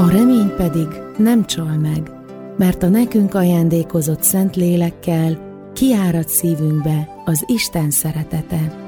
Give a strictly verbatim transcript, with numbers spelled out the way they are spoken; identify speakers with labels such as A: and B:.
A: A remény pedig nem csal meg, mert a nekünk ajándékozott Szent Lélekkel kiárad szívünkbe az Isten szeretete.